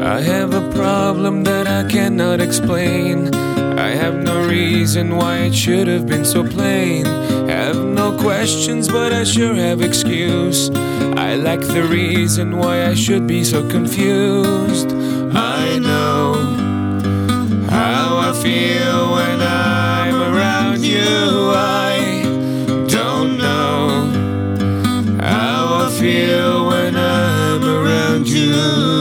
I have a problem that I cannot explain. I have no reason why it should have been so plain. Have no questions, but I sure have excuse. I lack the reason why I should be so confused. I know how I feel when I'm around you. I don't know how I feel when I'm around you.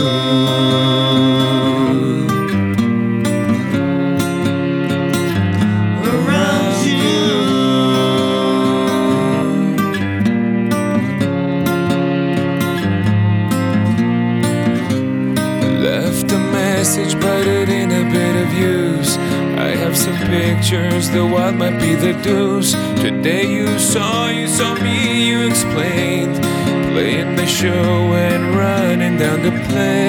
But it ain't a bit of use. I have some pictures, the wild might be the deuce. Today you saw me, you explained, playing the show and running down the plane.